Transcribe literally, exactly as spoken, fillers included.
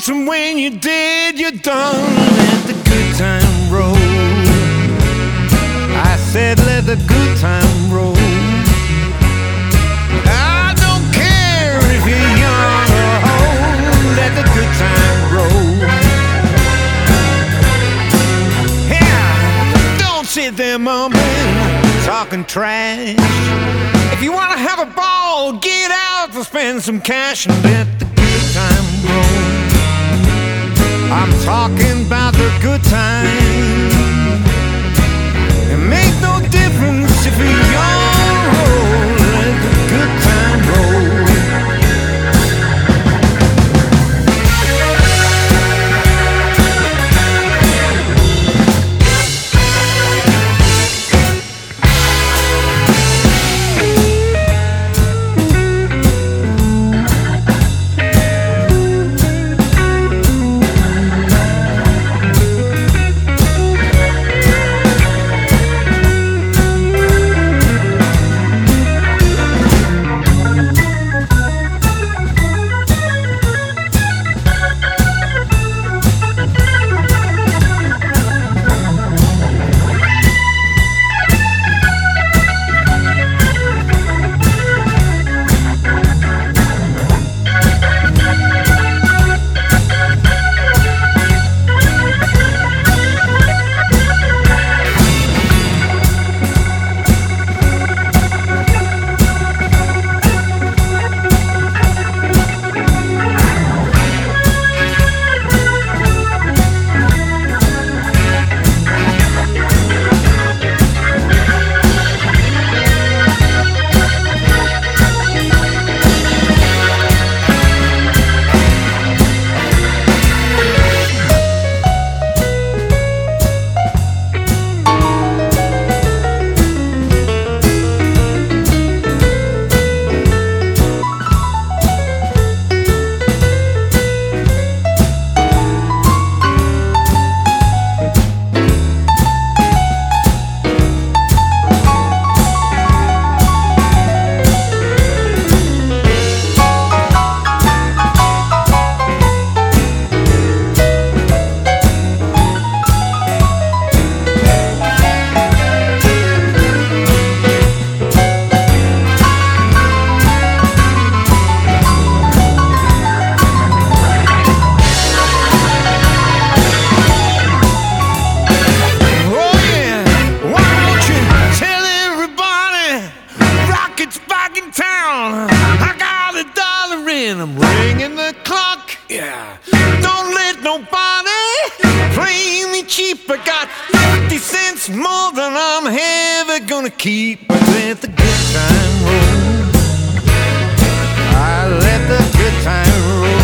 And when you did, you done let the good time roll. I said let the good time roll. I don't care if you're young or old, let the good time roll. Yeah, don't sit there mumbling, talking trash. If you wanna have a ball, get out to spend some cash and let the good time roll. I'm talking about the good time. It make no difference if you're young or old, let the good time roll. I'm ringing the clock, yeah. Don't let nobody play me cheap. I got fifty cents more than I'm ever gonna keep. But let the good time roll. I let the good time roll.